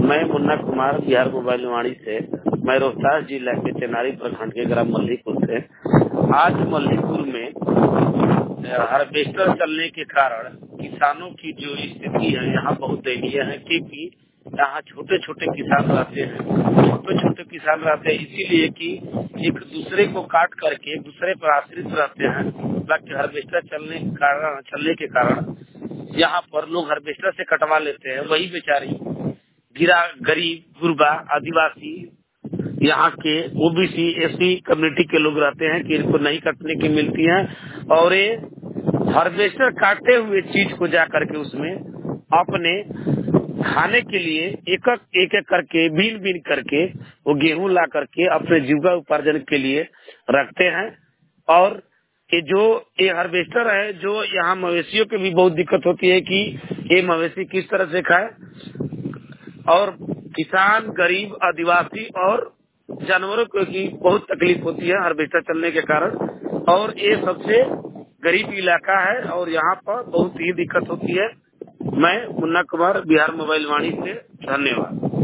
मैं मुन्ना कुमार बिहार मोबाइल वाणी से। मैं रोहतास जिला के चेनारी प्रखंड के ग्राम मल्लीपुर से। आज मल्लीपुर में हार्वेस्टर चलने के कारण किसानों की जो स्थिति है यहाँ बहुत दयनीय है, क्योंकि यहाँ छोटे छोटे किसान रहते हैं इसीलिए कि एक दूसरे को काट करके एक दूसरे पर आश्रित रहते हैं। बाकी हार्वेस्टर चलने के कारण यहाँ पर लोग हार्वेस्टर से कटवा लेते हैं। वही बेचारी गरीब गुरबा आदिवासी यहाँ के ओबीसी एससी कम्युनिटी के लोग रहते हैं कि इनको नहीं कटने की मिलती है, और ये हार्वेस्टर काटते हुए चीज को जा करके उसमें अपने खाने के लिए एक एक करके बीन करके वो गेहूं ला करके अपने जीविका उपार्जन के लिए रखते हैं। और ये हार्वेस्टर है, जो यहाँ मवेशियों की भी बहुत दिक्कत होती है कि ये मवेशी किस तरह से खाए, और किसान गरीब आदिवासी और जानवरों को की बहुत तकलीफ होती है हार्वेस्टर चलने के कारण। और ये सबसे गरीब इलाका है और यहाँ पर बहुत ही दिक्कत होती है। मैं मुन्ना कुमार बिहार मोबाइल वाणी से, धन्यवाद।